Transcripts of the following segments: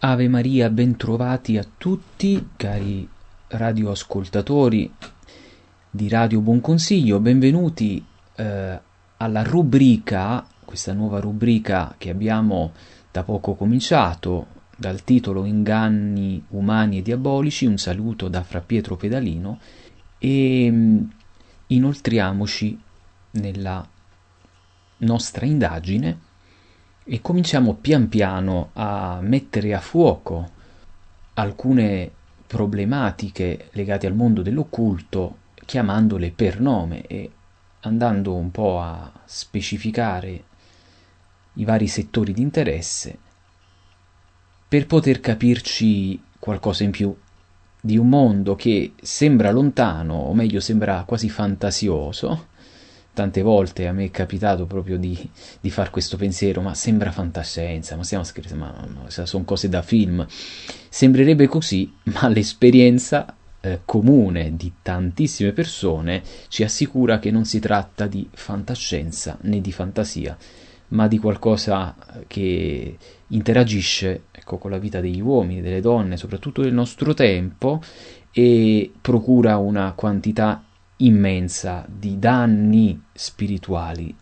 Ave Maria, bentrovati a tutti, cari radioascoltatori di Radio Buon Consiglio, benvenuti alla rubrica, questa nuova rubrica che abbiamo da poco cominciato, dal titolo Inganni umani e diabolici. Un saluto da Fra Pietro Pedalino e inoltriamoci nella nostra indagine e cominciamo pian piano a mettere a fuoco alcune problematiche legate al mondo dell'occulto, chiamandole per nome e andando un po' a specificare i vari settori di interesse per poter capirci qualcosa in più di un mondo che sembra lontano, o meglio sembra quasi fantasioso. Tante volte a me è capitato proprio di far questo pensiero, ma sembra fantascienza, ma stiamo scherzando, ma sono cose da film. Sembrerebbe così, ma l'esperienza comune di tantissime persone ci assicura che non si tratta di fantascienza né di fantasia, ma di qualcosa che interagisce, ecco, con la vita degli uomini, delle donne, soprattutto del nostro tempo, e procura una quantità immensa di danni spirituali.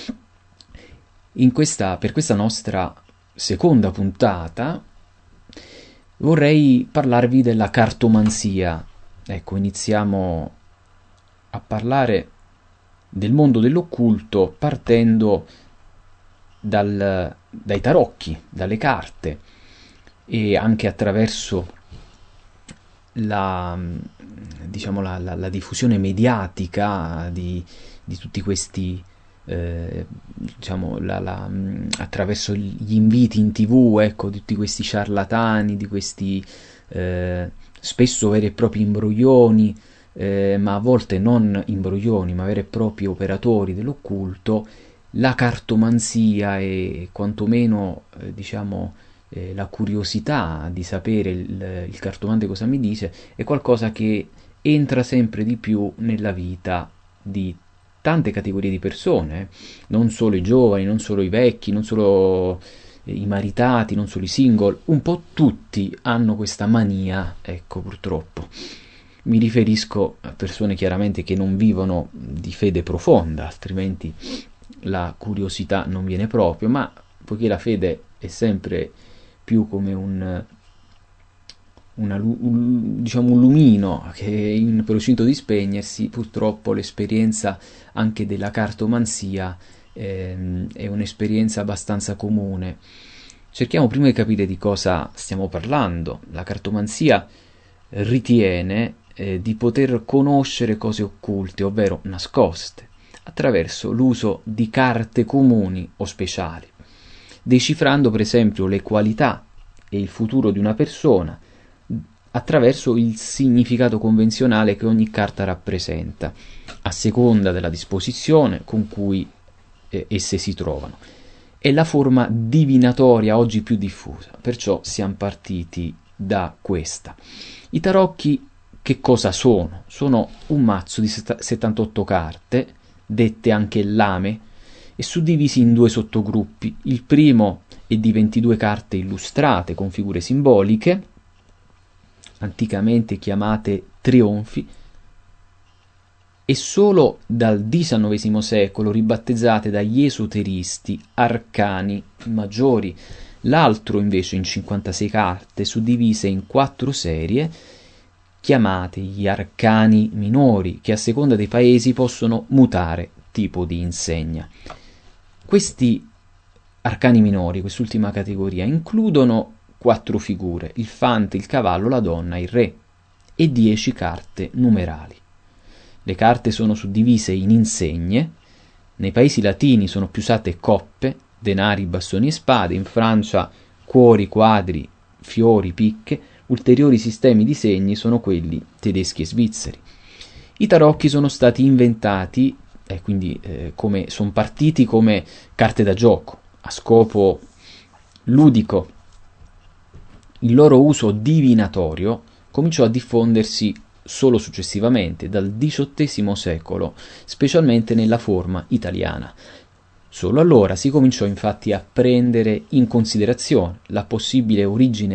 Per questa nostra seconda puntata vorrei parlarvi della cartomanzia. Ecco, iniziamo a parlare del mondo dell'occulto partendo dai tarocchi, dalle carte, e anche attraverso la diffusione mediatica di tutti questi attraverso gli inviti in TV, ecco, di tutti questi ciarlatani, di questi spesso veri e propri imbroglioni, ma a volte non imbroglioni, ma veri e propri operatori dell'occulto. La cartomanzia e quantomeno la curiosità di sapere il cartomante cosa mi dice è qualcosa che entra sempre di più nella vita di tante categorie di persone, non solo i giovani, non solo i vecchi, non solo i maritati, non solo i single, un po' tutti hanno questa mania, ecco, purtroppo. Mi riferisco a persone chiaramente che non vivono di fede profonda, altrimenti la curiosità non viene proprio, ma poiché la fede è sempre più come un lumino che è in procinto di spegnersi, purtroppo l'esperienza anche della cartomanzia è un'esperienza abbastanza comune. Cerchiamo prima di capire di cosa stiamo parlando. La cartomanzia ritiene di poter conoscere cose occulte, ovvero nascoste, attraverso l'uso di carte comuni o speciali, decifrando per esempio le qualità e il futuro di una persona attraverso il significato convenzionale che ogni carta rappresenta, a seconda della disposizione con cui esse si trovano. È la forma divinatoria oggi più diffusa, perciò siamo partiti da questa. I tarocchi che cosa sono? Sono un mazzo di 78 carte, dette anche lame, e suddivisi in due sottogruppi. Il primo è di 22 carte illustrate con figure simboliche, anticamente chiamate trionfi, e solo dal XIX secolo ribattezzate dagli esoteristi arcani maggiori. L'altro invece in 56 carte, suddivise in 4 serie, chiamate gli arcani minori, che a seconda dei paesi possono mutare tipo di insegna. Questi arcani minori, quest'ultima categoria, includono 4 figure: il fante, il cavallo, la donna, il re, e 10 carte numerali. Le carte sono suddivise in insegne. Nei paesi latini sono più usate coppe, denari, bastoni e spade. In Francia cuori, quadri, fiori, picche. Ulteriori sistemi di segni sono quelli tedeschi e svizzeri. I tarocchi sono stati inventati come sono partiti come carte da gioco a scopo ludico. Il loro uso divinatorio cominciò a diffondersi solo successivamente, dal XVIII secolo, specialmente nella forma italiana. Solo allora si cominciò infatti a prendere in considerazione la possibile origine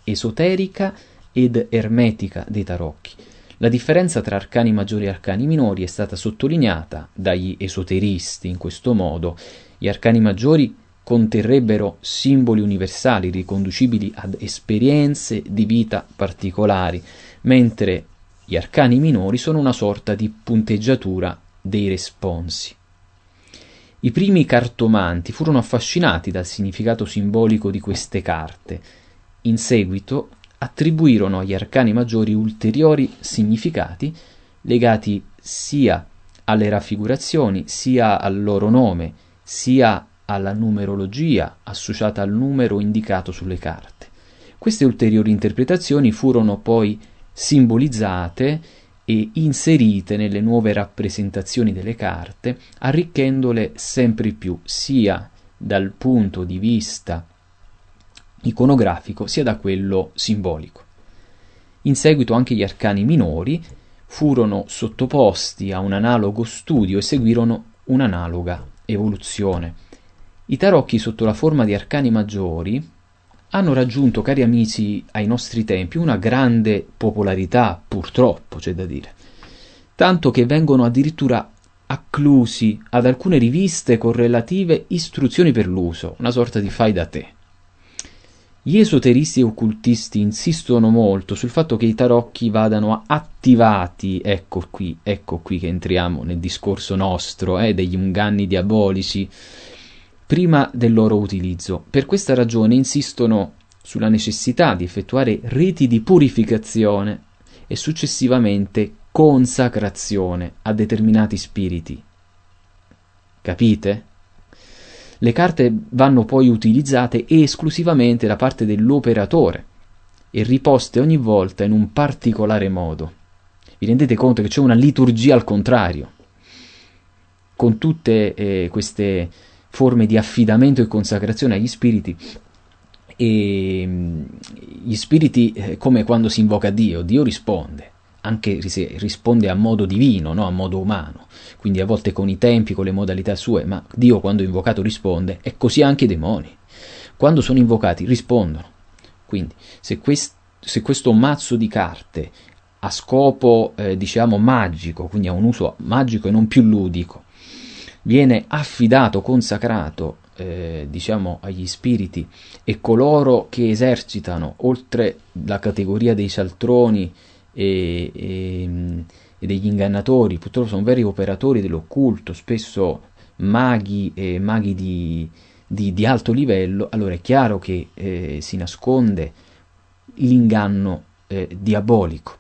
esoterica ed ermetica dei tarocchi. La differenza tra arcani maggiori e arcani minori è stata sottolineata dagli esoteristi in questo modo. Gli arcani maggiori conterrebbero simboli universali riconducibili ad esperienze di vita particolari, mentre gli arcani minori sono una sorta di punteggiatura dei responsi. I primi cartomanti furono affascinati dal significato simbolico di queste carte. In seguito attribuirono agli arcani maggiori ulteriori significati legati sia alle raffigurazioni, sia al loro nome, sia alla numerologia associata al numero indicato sulle carte. Queste ulteriori interpretazioni furono poi simbolizzate e inserite nelle nuove rappresentazioni delle carte, arricchendole sempre più sia dal punto di vista iconografico sia da quello simbolico. In seguito anche gli arcani minori furono sottoposti a un analogo studio e seguirono un'analoga evoluzione. I tarocchi sotto la forma di arcani maggiori hanno raggiunto, cari amici, ai nostri tempi una grande popolarità, purtroppo c'è da dire, tanto che vengono addirittura acclusi ad alcune riviste con relative istruzioni per l'uso, una sorta di fai da te. Gli esoteristi e occultisti insistono molto sul fatto che i tarocchi vadano attivati, ecco qui che entriamo nel discorso nostro, degli inganni diabolici, prima del loro utilizzo. Per questa ragione insistono sulla necessità di effettuare riti di purificazione e successivamente consacrazione a determinati spiriti. Capite? Le carte vanno poi utilizzate esclusivamente da parte dell'operatore e riposte ogni volta in un particolare modo. Vi rendete conto che c'è una liturgia al contrario? Con tutte queste forme di affidamento e consacrazione agli spiriti, e gli spiriti, come quando si invoca Dio risponde, anche se risponde a modo divino, no? A modo umano, quindi a volte con i tempi, con le modalità sue, ma Dio quando è invocato risponde, e così anche i demoni. Quando sono invocati rispondono. Quindi se questo mazzo di carte ha scopo, magico, quindi ha un uso magico e non più ludico, viene affidato, consacrato, agli spiriti, e coloro che esercitano, oltre la categoria dei cialtroni e degli ingannatori, purtroppo sono veri operatori dell'occulto, spesso maghi e maghi di alto livello, allora è chiaro che si nasconde l'inganno diabolico.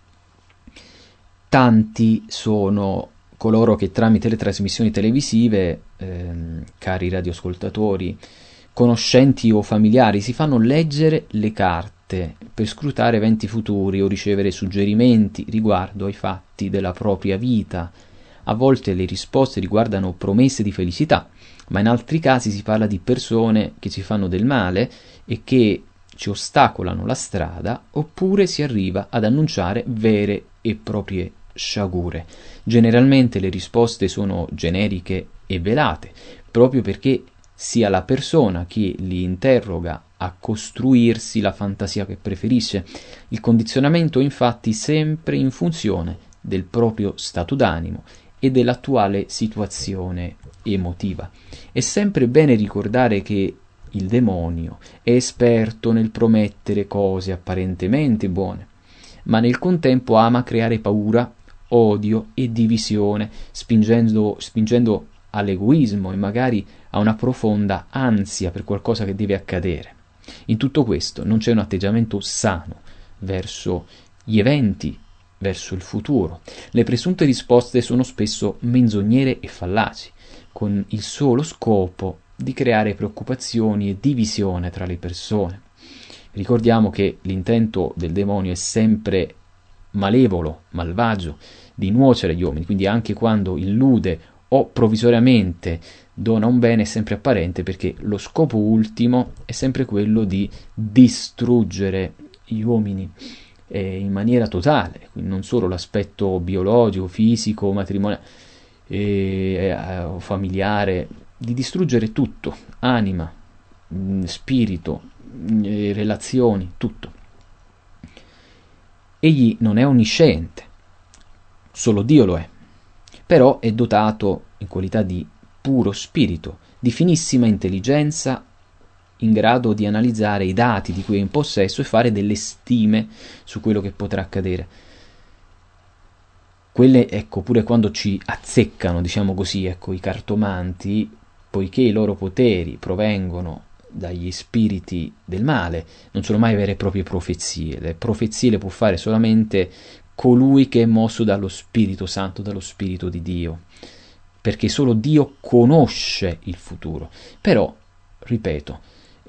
Tanti sono coloro che tramite le trasmissioni televisive, cari radioascoltatori, conoscenti o familiari, si fanno leggere le carte per scrutare eventi futuri o ricevere suggerimenti riguardo ai fatti della propria vita. A volte le risposte riguardano promesse di felicità, ma in altri casi si parla di persone che ci fanno del male e che ci ostacolano la strada, oppure si arriva ad annunciare vere e proprie sciagure. Generalmente le risposte sono generiche e velate, proprio perché sia la persona che li interroga a costruirsi la fantasia che preferisce. Il condizionamento infatti sempre in funzione del proprio stato d'animo e dell'attuale situazione emotiva. È sempre bene ricordare che il demonio è esperto nel promettere cose apparentemente buone, ma nel contempo ama creare paura, odio e divisione, spingendo all'egoismo e magari a una profonda ansia per qualcosa che deve accadere. In tutto questo non c'è un atteggiamento sano verso gli eventi, verso il futuro. Le presunte risposte sono spesso menzognere e fallaci, con il solo scopo di creare preoccupazioni e divisione tra le persone. Ricordiamo che l'intento del demonio è sempre malevolo, malvagio, di nuocere agli uomini, quindi anche quando illude o provvisoriamente dona un bene è sempre apparente, perché lo scopo ultimo è sempre quello di distruggere gli uomini in maniera totale, quindi non solo l'aspetto biologico, fisico, matrimoniale o familiare, di distruggere tutto, anima, spirito, relazioni, tutto. Egli non è onnisciente, solo Dio lo è, però è dotato in qualità di puro spirito, di finissima intelligenza, in grado di analizzare i dati di cui è in possesso e fare delle stime su quello che potrà accadere. Quelle, ecco, pure quando ci azzeccano, diciamo così, ecco, i cartomanti, poiché i loro poteri provengono dagli spiriti del male, non sono mai vere e proprie profezie. Le profezie le può fare solamente colui che è mosso dallo Spirito Santo, dallo Spirito di Dio, perché solo Dio conosce il futuro. Però, ripeto,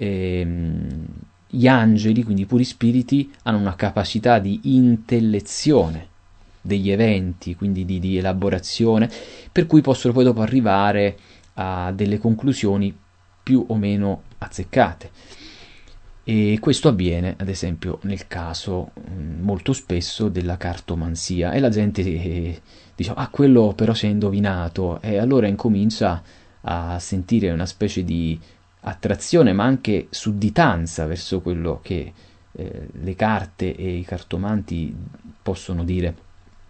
gli angeli, quindi i puri spiriti, hanno una capacità di intellezione degli eventi, quindi di elaborazione, per cui possono poi dopo arrivare a delle conclusioni più o meno azzeccate. E questo avviene, ad esempio, nel caso molto spesso della cartomanzia, e la gente dice, ah, quello però si è indovinato, e allora incomincia a sentire una specie di attrazione, ma anche sudditanza verso quello che le carte e i cartomanti possono dire.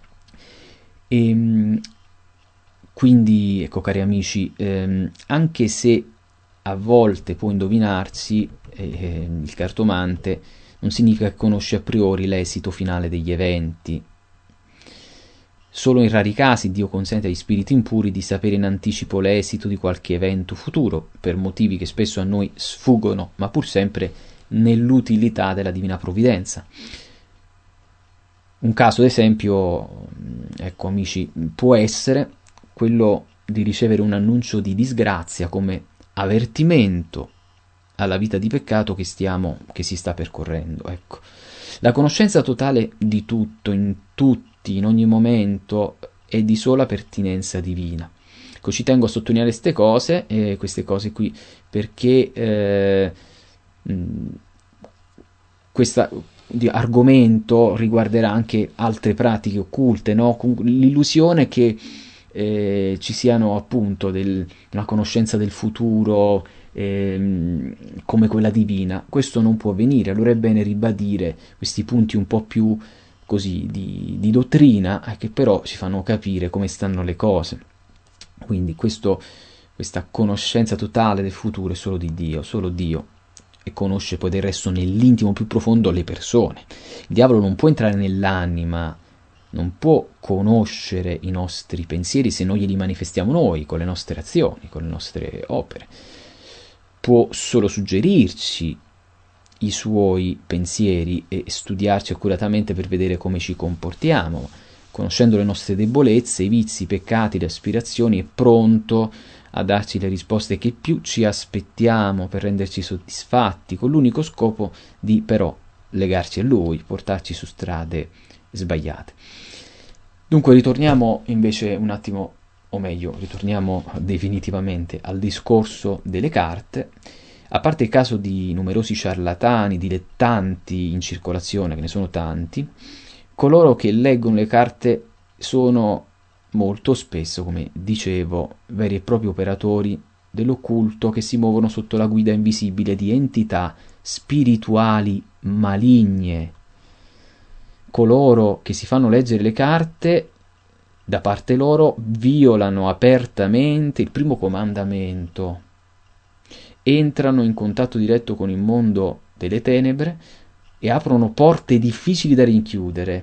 E quindi, ecco, cari amici, anche se a volte può indovinarsi il cartomante, non significa che conosce a priori l'esito finale degli eventi. Solo in rari casi Dio consente agli spiriti impuri di sapere in anticipo l'esito di qualche evento futuro, per motivi che spesso a noi sfuggono, ma pur sempre nell'utilità della divina provvidenza. Un caso, ad esempio, ecco amici, può essere quello di ricevere un annuncio di disgrazia come avvertimento alla vita di peccato che si sta percorrendo. Ecco. La conoscenza totale di tutto, in tutti, in ogni momento, è di sola pertinenza divina. Ecco, ci tengo a sottolineare queste cose qui, perché questo argomento riguarderà anche altre pratiche occulte, no? L'illusione che ci siano appunto una conoscenza del futuro come quella divina. Questo non può avvenire, allora è bene ribadire questi punti un po' più così di dottrina, che però ci fanno capire come stanno le cose. Quindi questa conoscenza totale del futuro è solo di Dio, solo Dio, e conosce poi del resto nell'intimo più profondo le persone. Il diavolo non può entrare nell'anima, non può conoscere i nostri pensieri se non glieli manifestiamo noi, con le nostre azioni, con le nostre opere. Può solo suggerirci i suoi pensieri e studiarci accuratamente per vedere come ci comportiamo. Conoscendo le nostre debolezze, i vizi, i peccati, le aspirazioni, è pronto a darci le risposte che più ci aspettiamo per renderci soddisfatti, con l'unico scopo di però legarci a Lui, portarci su strade sbagliate. Dunque ritorniamo invece un attimo, o meglio, ritorniamo definitivamente al discorso delle carte. A parte il caso di numerosi ciarlatani, dilettanti in circolazione, che ne sono tanti, coloro che leggono le carte sono molto spesso, come dicevo, veri e propri operatori dell'occulto che si muovono sotto la guida invisibile di entità spirituali maligne. Coloro che si fanno leggere le carte da parte loro violano apertamente il primo comandamento, entrano in contatto diretto con il mondo delle tenebre e aprono porte difficili da rinchiudere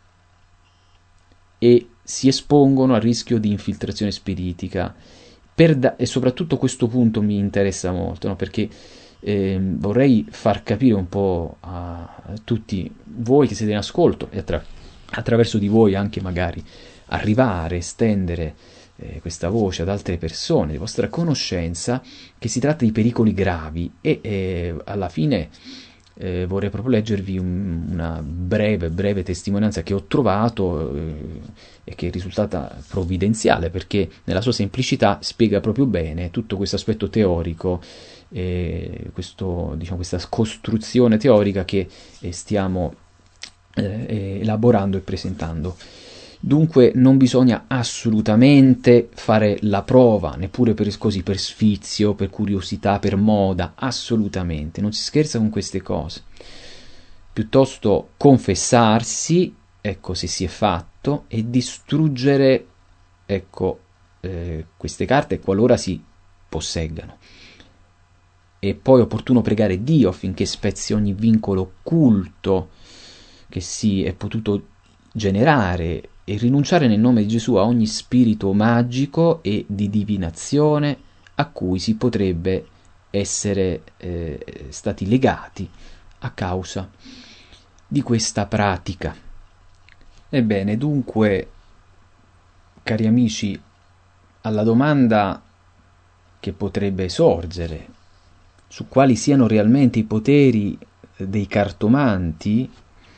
e si espongono al rischio di infiltrazione spiritica. E soprattutto questo punto mi interessa molto, no? Perché vorrei far capire un po' a tutti voi che siete in ascolto e attraverso di voi anche magari arrivare, estendere questa voce ad altre persone di vostra conoscenza, che si tratta di pericoli gravi e alla fine vorrei proprio leggervi una breve testimonianza che ho trovato e che è risultata provvidenziale, perché nella sua semplicità spiega proprio bene tutto questo aspetto teorico, questa costruzione teorica che stiamo elaborando e presentando. Dunque non bisogna assolutamente fare la prova, neppure per sfizio, per curiosità, per moda, assolutamente, non si scherza con queste cose. piuttosto confessarsi, ecco, se si è fatto, e distruggere, ecco, queste carte qualora si posseggano. E poi è opportuno pregare Dio affinché spezzi ogni vincolo occulto che si è potuto generare e rinunciare nel nome di Gesù a ogni spirito magico e di divinazione a cui si potrebbe essere stati legati a causa di questa pratica. Ebbene, dunque, cari amici, alla domanda che potrebbe sorgere su quali siano realmente i poteri dei cartomanti,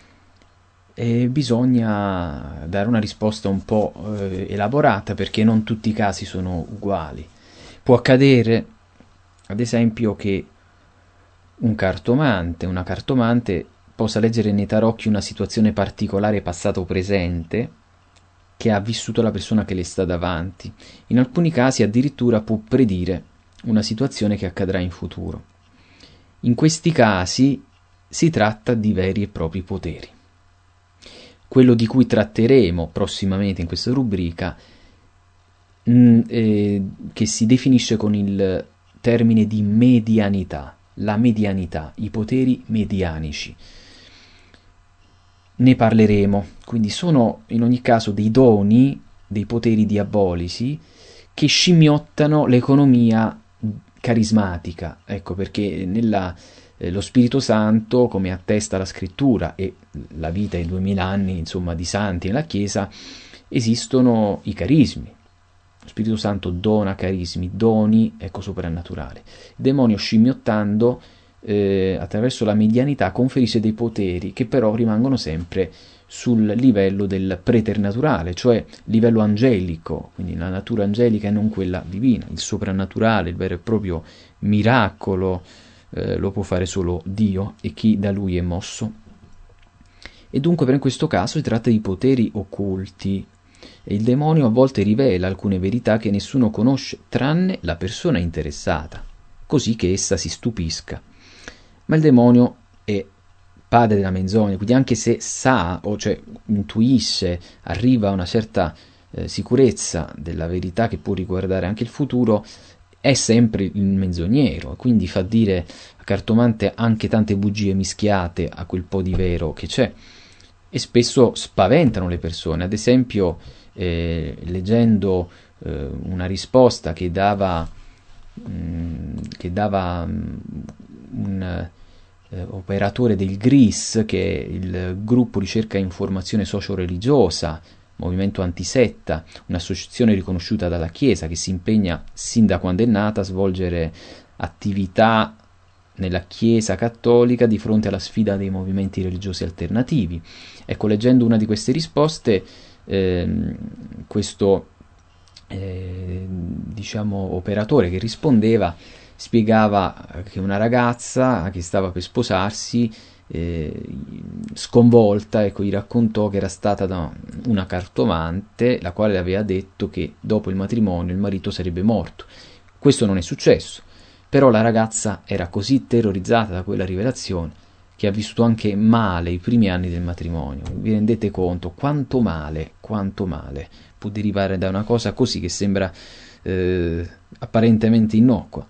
bisogna dare una risposta un po' elaborata, perché non tutti i casi sono uguali. Può accadere, ad esempio, che una cartomante possa leggere nei tarocchi una situazione particolare passata o presente che ha vissuto la persona che le sta davanti. In alcuni casi addirittura può predire una situazione che accadrà in futuro. In questi casi si tratta di veri e propri poteri. Quello di cui tratteremo prossimamente in questa rubrica, che si definisce con il termine di medianità, la medianità, i poteri medianici. Ne parleremo, quindi sono in ogni caso dei doni, dei poteri diabolici che scimmiottano l'economia carismatica, ecco perché lo Spirito Santo, come attesta la scrittura e la vita e 2000 anni insomma di santi nella Chiesa, esistono i carismi. Lo Spirito Santo dona carismi, doni, ecco, soprannaturali. Il demonio, scimmiottando attraverso la medianità, conferisce dei poteri che però rimangono sempre sul livello del preternaturale, cioè livello angelico, quindi la natura angelica e non quella divina, il soprannaturale, il vero e proprio miracolo, lo può fare solo Dio e chi da Lui è mosso. E dunque per in questo caso si tratta di poteri occulti, e il demonio a volte rivela alcune verità che nessuno conosce tranne la persona interessata, così che essa si stupisca. Ma il demonio è padre della menzogna, quindi anche se sa, o cioè intuisce, arriva a una certa sicurezza della verità che può riguardare anche il futuro, è sempre il menzognero, quindi fa dire a cartomante anche tante bugie mischiate a quel po' di vero che c'è, e spesso spaventano le persone. Ad esempio, leggendo una risposta che dava un operatore del GRIS, che è il gruppo ricerca e informazione socio-religiosa, movimento antisetta, un'associazione riconosciuta dalla Chiesa che si impegna sin da quando è nata a svolgere attività nella Chiesa cattolica di fronte alla sfida dei movimenti religiosi alternativi. Ecco, leggendo una di queste risposte, questo operatore che rispondeva spiegava che una ragazza che stava per sposarsi, sconvolta, ecco, gli raccontò che era stata da una cartomante la quale le aveva detto che dopo il matrimonio il marito sarebbe morto. Questo non è successo, però la ragazza era così terrorizzata da quella rivelazione che ha vissuto anche male i primi anni del matrimonio. Vi rendete conto quanto male può derivare da una cosa così che sembra apparentemente innocua.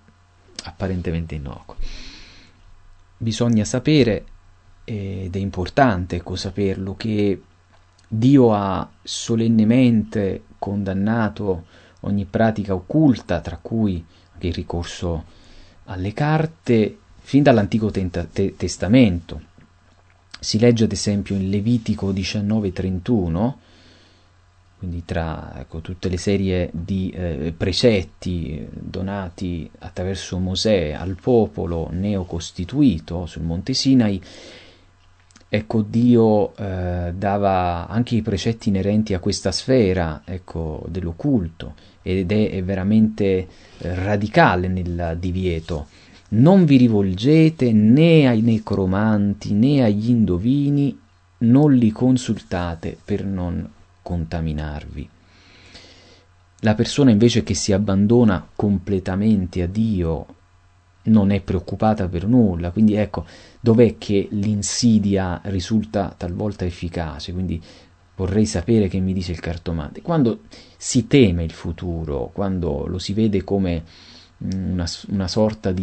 Bisogna sapere, ed è importante saperlo, che Dio ha solennemente condannato ogni pratica occulta, tra cui anche il ricorso alle carte, fin dall'Antico Testamento. Si legge ad esempio in Levitico 19:31, quindi tra tutte le serie di precetti donati attraverso Mosè al popolo neocostituito sul Monte Sinai, ecco, Dio dava anche i precetti inerenti a questa sfera, ecco, dell'occulto, ed è veramente radicale nel divieto. Non vi rivolgete né ai necromanti né agli indovini, non li consultate per non contaminarvi. La persona invece che si abbandona completamente a Dio non è preoccupata per nulla. Quindi ecco, dov'è che l'insidia risulta talvolta efficace? Quindi vorrei sapere che mi dice il cartomante. Quando si teme il futuro, quando lo si vede come una sorta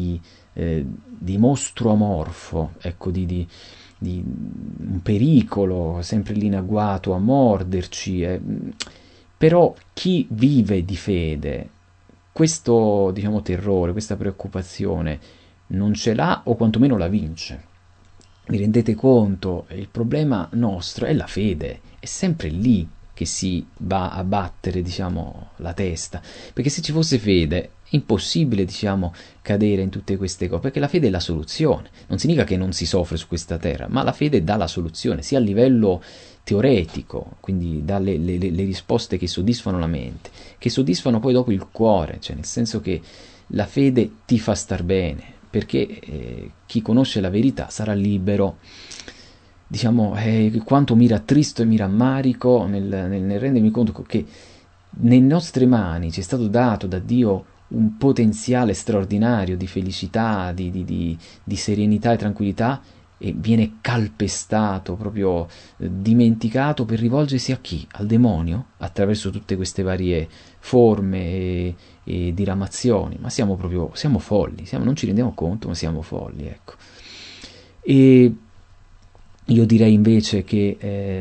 di mostro amorfo, ecco, di un pericolo sempre lì in agguato a morderci. Però chi vive di fede, questo, diciamo, terrore, questa preoccupazione non ce l'ha o quantomeno la vince. Vi rendete conto? Il problema nostro è la fede, è sempre lì che si va a battere, diciamo, la testa, perché se ci fosse fede è impossibile, diciamo, cadere in tutte queste cose, perché la fede è la soluzione. Non significa che non si soffre su questa terra, ma la fede dà la soluzione, sia a livello teoretico, quindi dà le risposte che soddisfano la mente, che soddisfano poi dopo il cuore, cioè nel senso che la fede ti fa star bene, perché chi conosce la verità sarà libero. Diciamo, quanto mi rattristo e mi rammarico nel rendermi conto che nelle nostre mani ci è stato dato da Dio un potenziale straordinario di felicità, di serenità e tranquillità, e viene calpestato, proprio dimenticato per rivolgersi a chi? Al demonio? Attraverso tutte queste varie forme e diramazioni. Ma siamo folli, non ci rendiamo conto, ma siamo folli, ecco. E io direi invece che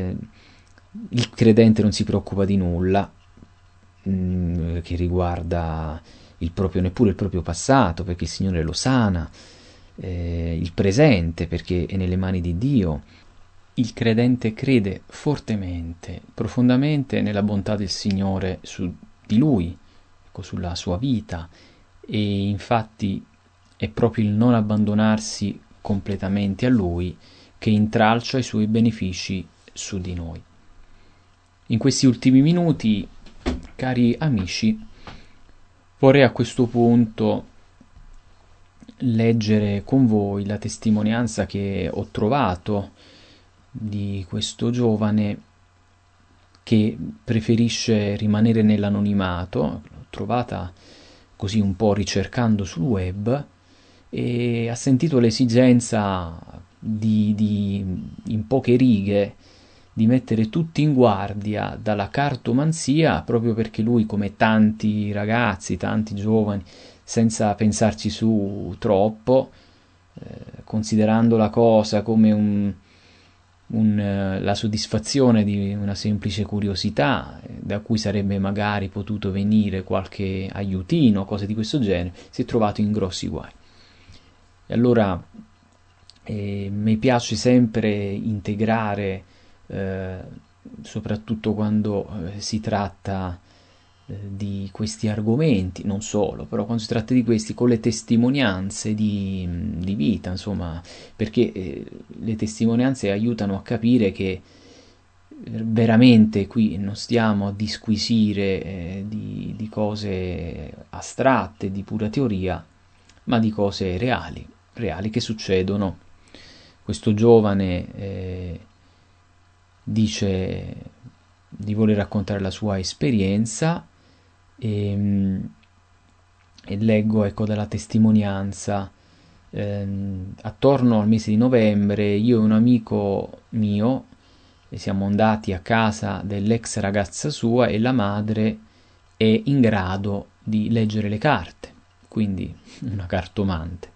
il credente non si preoccupa di nulla che riguarda neppure il proprio passato, perché il Signore lo sana, il presente, perché è nelle mani di Dio. Il credente crede fortemente, profondamente nella bontà del Signore su di lui, ecco, sulla sua vita, e infatti è proprio il non abbandonarsi completamente a Lui che intralcia i suoi benefici su di noi. In questi ultimi minuti, cari amici, vorrei a questo punto leggere con voi la testimonianza che ho trovato di questo giovane che preferisce rimanere nell'anonimato. L'ho trovata così un po' ricercando sul web e ha sentito l'esigenza in poche righe di mettere tutti in guardia dalla cartomanzia, proprio perché lui, come tanti ragazzi, tanti giovani, senza pensarci su troppo, considerando la cosa come la soddisfazione di una semplice curiosità, da cui sarebbe magari potuto venire qualche aiutino, cose di questo genere, si è trovato in grossi guai. E allora mi piace sempre integrare, soprattutto quando si tratta di questi argomenti, non solo, però quando si tratta di questi, con le testimonianze di vita, insomma, perché le testimonianze aiutano a capire che veramente qui non stiamo a disquisire di cose astratte, di pura teoria, ma di cose reali che succedono. Questo giovane dice di voler raccontare la sua esperienza e leggo, ecco, dalla testimonianza. Attorno al mese di novembre io e un amico mio siamo andati a casa dell'ex ragazza sua e la madre è in grado di leggere le carte, quindi una cartomante.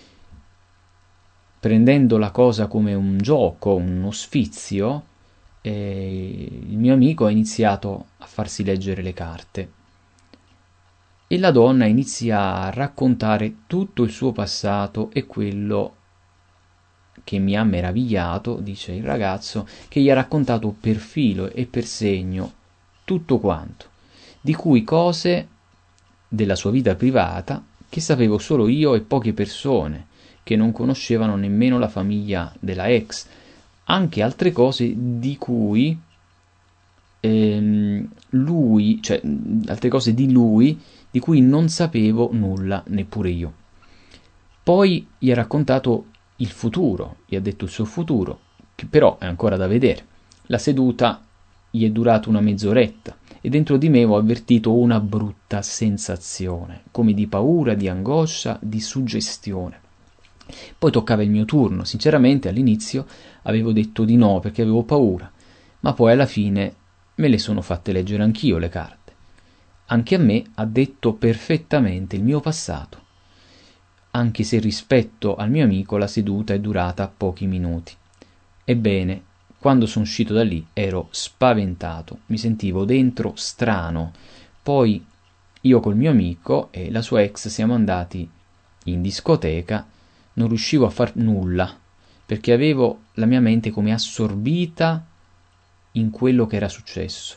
Prendendo la cosa come un gioco, uno sfizio, il mio amico ha iniziato a farsi leggere le carte e la donna inizia a raccontare tutto il suo passato e quello che mi ha meravigliato, dice il ragazzo, che gli ha raccontato per filo e per segno tutto quanto, di cui cose della sua vita privata che sapevo solo io e poche persone che non conoscevano nemmeno la famiglia della ex, anche altre cose di cui lui, cioè altre cose di lui di cui non sapevo nulla neppure io. Poi gli ha raccontato il futuro, gli ha detto il suo futuro, che però è ancora da vedere. La seduta gli è durata una mezz'oretta e dentro di me ho avvertito una brutta sensazione, come di paura, di angoscia, di suggestione. Poi toccava il mio turno. Sinceramente all'inizio avevo detto di no perché avevo paura, ma poi alla fine me le sono fatte leggere anch'io le carte. Anche a me ha detto perfettamente il mio passato, anche se rispetto al mio amico la seduta è durata pochi minuti. Ebbene, quando sono uscito da lì ero spaventato, mi sentivo dentro strano. Poi io col mio amico e la sua ex siamo andati in discoteca, non riuscivo a far nulla, perché avevo la mia mente come assorbita in quello che era successo.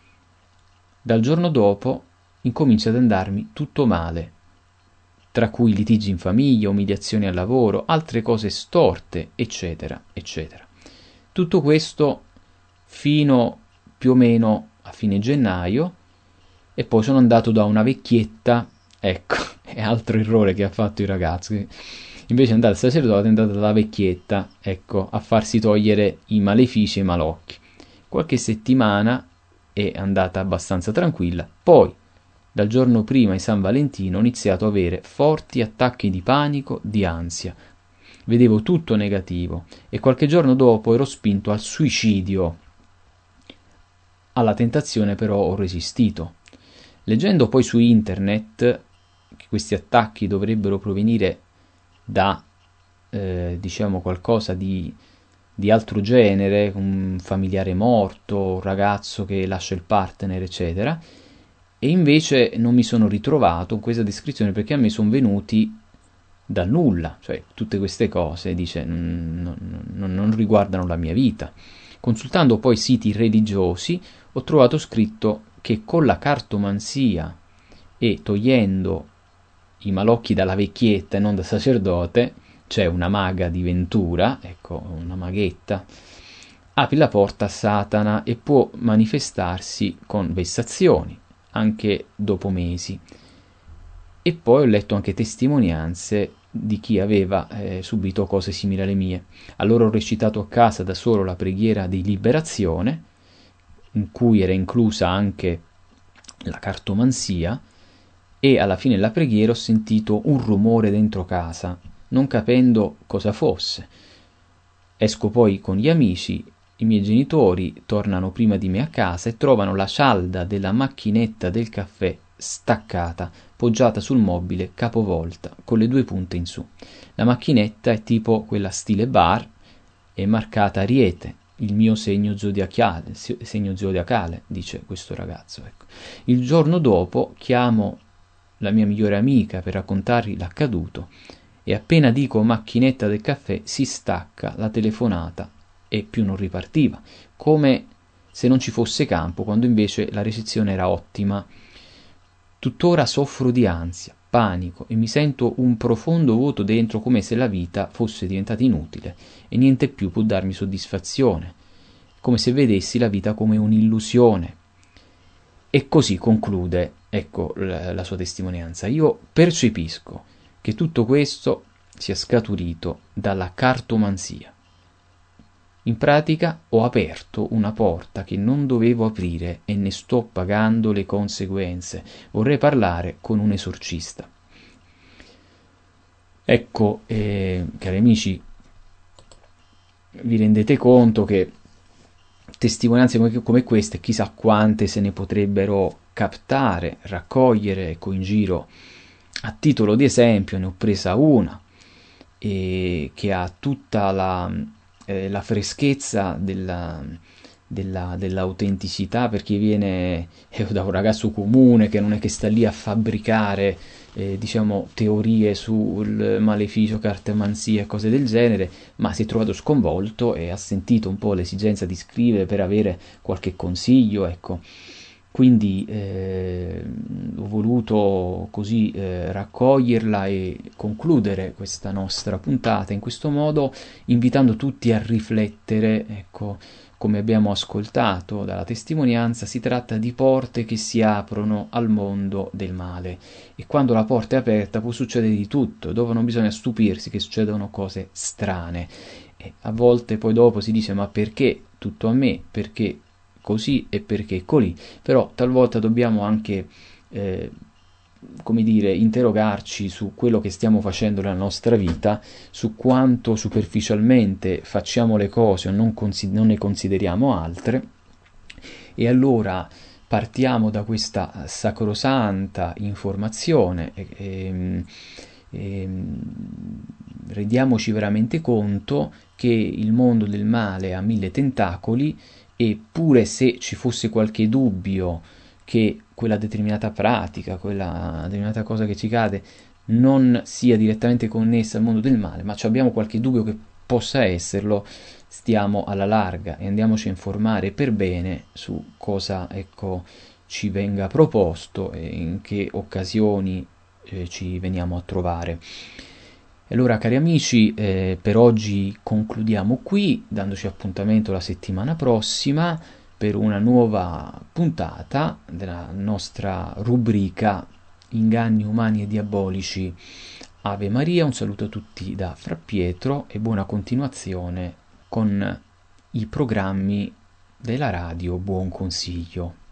Dal giorno dopo incomincia ad andarmi tutto male, tra cui litigi in famiglia, umiliazioni al lavoro, altre cose storte, eccetera, eccetera. Tutto questo fino più o meno a fine gennaio, e poi sono andato da una vecchietta, ecco, è altro errore che ha fatto il ragazzo, invece di andare al sacerdote è andato dalla vecchietta, ecco, a farsi togliere i malefici e i malocchi. Qualche settimana è andata abbastanza tranquilla, poi dal giorno prima di San Valentino ho iniziato a avere forti attacchi di panico, di ansia. Vedevo tutto negativo e qualche giorno dopo ero spinto al suicidio. Alla tentazione però ho resistito. Leggendo poi su internet che questi attacchi dovrebbero provenire da diciamo qualcosa di altro genere, un familiare morto, un ragazzo che lascia il partner, eccetera, e invece non mi sono ritrovato in questa descrizione perché a me sono venuti dal nulla, cioè tutte queste cose, dice, non riguardano la mia vita. Consultando poi siti religiosi ho trovato scritto che con la cartomanzia e togliendo i malocchi dalla vecchietta e non dal sacerdote, c'è una maga di Ventura, ecco, una maghetta, apri la porta a Satana e può manifestarsi con vessazioni, anche dopo mesi. E poi ho letto anche testimonianze di chi aveva subito cose simili alle mie. Allora ho recitato a casa da solo la preghiera di liberazione, in cui era inclusa anche la cartomanzia, e alla fine della preghiera ho sentito un rumore dentro casa, non capendo cosa fosse. Esco poi con gli amici, i miei genitori tornano prima di me a casa e trovano la cialda della macchinetta del caffè staccata, poggiata sul mobile, capovolta, con le due punte in su. La macchinetta è tipo quella stile bar, è marcata Ariete, il mio segno zodiacale, dice questo ragazzo. Ecco. Il giorno dopo chiamo la mia migliore amica per raccontargli l'accaduto e appena dico macchinetta del caffè si stacca la telefonata e più non ripartiva, come se non ci fosse campo, quando invece la ricezione era ottima. Tuttora soffro di ansia, panico e mi sento un profondo vuoto dentro, come se la vita fosse diventata inutile e niente più può darmi soddisfazione, come se vedessi la vita come un'illusione. E così conclude, ecco, la sua testimonianza. Io percepisco che tutto questo sia scaturito dalla cartomanzia. In pratica ho aperto una porta che non dovevo aprire e ne sto pagando le conseguenze. Vorrei parlare con un esorcista. Ecco, cari amici, vi rendete conto che testimonianze come queste, chissà quante se ne potrebbero captare, raccogliere, ecco, in giro. A titolo di esempio ne ho presa una che ha tutta la freschezza dell'autenticità, perché viene da un ragazzo comune che non è che sta lì a fabbricare diciamo teorie sul maleficio, cartomanzia e cose del genere, ma si è trovato sconvolto e ha sentito un po' l'esigenza di scrivere per avere qualche consiglio, ecco. Quindi ho voluto così raccoglierla e concludere questa nostra puntata in questo modo, invitando tutti a riflettere, ecco, come abbiamo ascoltato dalla testimonianza, si tratta di porte che si aprono al mondo del male e quando la porta è aperta può succedere di tutto, dopo non bisogna stupirsi che succedano cose strane e a volte poi dopo si dice ma perché tutto a me? Perché così e perché colì, però talvolta dobbiamo anche come dire, interrogarci su quello che stiamo facendo nella nostra vita, su quanto superficialmente facciamo le cose o non ne consideriamo altre, e allora partiamo da questa sacrosanta informazione e rendiamoci veramente conto che il mondo del male ha mille tentacoli, e pure se ci fosse qualche dubbio che quella determinata pratica, quella determinata cosa che ci cade non sia direttamente connessa al mondo del male, ma abbiamo qualche dubbio che possa esserlo, stiamo alla larga e andiamoci a informare per bene su cosa, ecco, ci venga proposto e in che occasioni ci veniamo a trovare. Allora, cari amici, per oggi concludiamo qui, dandoci appuntamento la settimana prossima per una nuova puntata della nostra rubrica Inganni umani e diabolici. Ave Maria, un saluto a tutti da Fra Pietro e buona continuazione con i programmi della radio Buon Consiglio.